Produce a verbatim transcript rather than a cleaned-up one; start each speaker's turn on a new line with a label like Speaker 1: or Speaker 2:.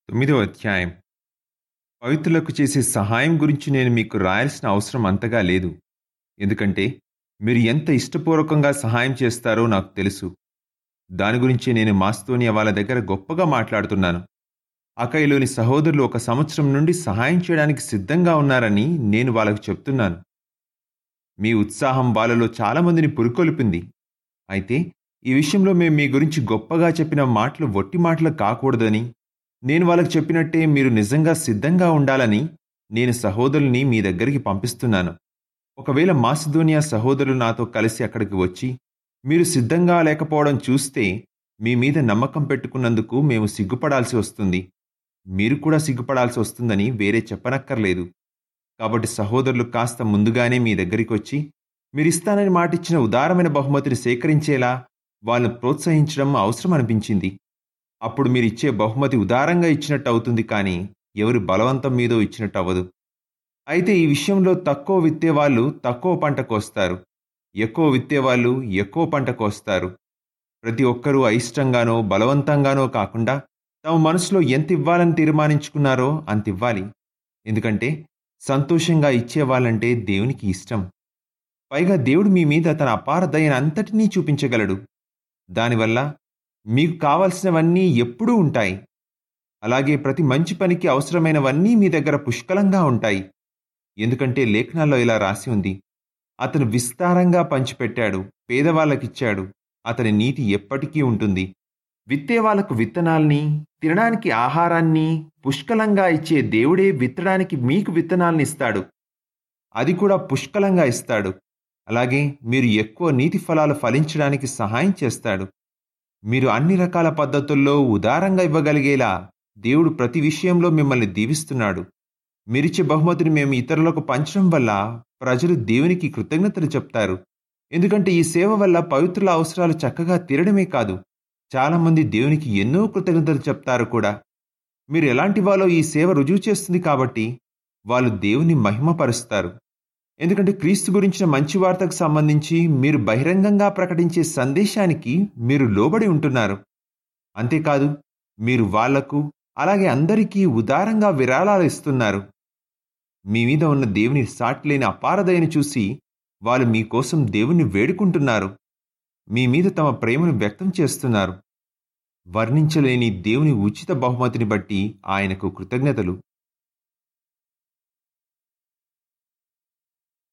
Speaker 1: తొమ్మిదవ అధ్యాయం. పవిత్రులకు చేసే సహాయం గురించి నేను మీకు రాయాల్సిన అవసరం అంతగా లేదు. ఎందుకంటే మీరు ఎంత ఇష్టపూర్వకంగా సహాయం చేస్తారో నాకు తెలుసు. దాని గురించి నేను మాస్తోనియా వాళ్ళ దగ్గర గొప్పగా మాట్లాడుతున్నాను. అకైలోని సహోదరులు ఒక సంవత్సరం నుండి సహాయం చేయడానికి సిద్ధంగా ఉన్నారని నేను వాళ్ళకు చెప్తున్నాను. మీ ఉత్సాహం వాళ్ళలో చాలామందిని పురికొల్పింది. అయితే ఈ విషయంలో మేము మీ గురించి గొప్పగా చెప్పిన మాటలు వట్టి మాటలు కాకూడదని, నేను వాళ్ళకు చెప్పినట్టే మీరు నిజంగా సిద్ధంగా ఉండాలని నేను సహోదరుల్ని మీ దగ్గరికి పంపిస్తున్నాను. ఒకవేళ మాసిదోనియా సహోదరులు నాతో కలిసి అక్కడికి వచ్చి మీరు సిద్ధంగా లేకపోవడం చూస్తే మీ మీద నమ్మకం పెట్టుకున్నందుకు మేము సిగ్గుపడాల్సి వస్తుంది. మీరు కూడా సిగ్గుపడాల్సి వస్తుందని వేరే చెప్పనక్కర్లేదు. కాబట్టి సహోదరులు కాస్త ముందుగానే మీ దగ్గరికి వచ్చి మీరిస్తానని మాటిచ్చిన ఉదారమైన బహుమతిని సేకరించేలా వాళ్ళని ప్రోత్సహించడం అవసరం అనిపించింది. అప్పుడు మీరు ఇచ్చే బహుమతి ఉదారంగా ఇచ్చినట్టు అవుతుంది, కానీ ఎవరి బలవంతం మీదో ఇచ్చినట్టు అవ్వదు. అయితే ఈ విషయంలో తక్కువ విత్తేవాళ్ళు తక్కువ పంట కోస్తారు, ఎక్కువ విత్తేవాళ్ళు ఎక్కువ పంట కోస్తారు. ప్రతి ఒక్కరూ అయిష్టంగానో బలవంతంగానో కాకుండా తమ మనసులో ఎంత ఇవ్వాలని తీర్మానించుకున్నారో అంత ఇవ్వాలి. ఎందుకంటే సంతోషంగా ఇచ్చేవాళ్ళంటే దేవునికి ఇష్టం. పైగా దేవుడు మీ మీద తన అపార దయను అంతటినీ చూపించగలడు. దానివల్ల మీకు కావలసినవన్నీ ఎప్పుడూ ఉంటాయి. అలాగే ప్రతి మంచి పనికి అవసరమైనవన్నీ మీ దగ్గర పుష్కలంగా ఉంటాయి. ఎందుకంటే లేఖనాల్లో ఇలా రాసి ఉంది, అతను విస్తారంగా పంచిపెట్టాడు, పేదవాళ్ళకిచ్చాడు, అతని నీతి ఎప్పటికీ ఉంటుంది. విత్తే వాళ్ళకు విత్తనాల్ని, తినడానికి ఆహారాన్ని పుష్కలంగా ఇచ్చే దేవుడే విత్తడానికి మీకు విత్తనాల్ని ఇస్తాడు. అది కూడా పుష్కలంగా ఇస్తాడు. అలాగే మీరు ఎక్కువ నీతి ఫలాలు ఫలించడానికి సహాయం చేస్తాడు. మీరు అన్ని రకాల పద్ధతుల్లో ఉదారంగా ఇవ్వగలిగేలా దేవుడు ప్రతి విషయంలో మిమ్మల్ని దీవిస్తున్నాడు. మీరిచ్చే బహుమతిని మేము ఇతరులకు పంచడం వల్ల ప్రజలు దేవునికి కృతజ్ఞతలు చెప్తారు. ఎందుకంటే ఈ సేవ వల్ల పవిత్రుల అవసరాలు చక్కగా తీరడమే కాదు, చాలామంది దేవునికి ఎన్నో కృతజ్ఞతలు చెప్తారు కూడా. మీరు ఎలాంటి వాళ్ళో ఈ సేవ రుజువు చేస్తుంది. కాబట్టి వాళ్ళు దేవుని మహిమపరుస్తారు. ఎందుకంటే క్రీస్తు గురించిన మంచి వార్తకు సంబంధించి మీరు బహిరంగంగా ప్రకటించే సందేశానికి మీరు లోబడి ఉంటున్నారు. అంతేకాదు, మీరు వాళ్లకు అలాగే అందరికీ ఉదారంగా విరాళాలు ఇస్తున్నారు. మీ మీద ఉన్న దేవుని సాటిలేని అపారదయను చూసి వాళ్ళు మీకోసం దేవుణ్ణి వేడుకుంటున్నారు. మీ మీద తమ ప్రేమను వ్యక్తం చేస్తున్నారు. వర్ణించలేని దేవుని ఉచిత బహుమతిని బట్టి ఆయనకు కృతజ్ఞతలు.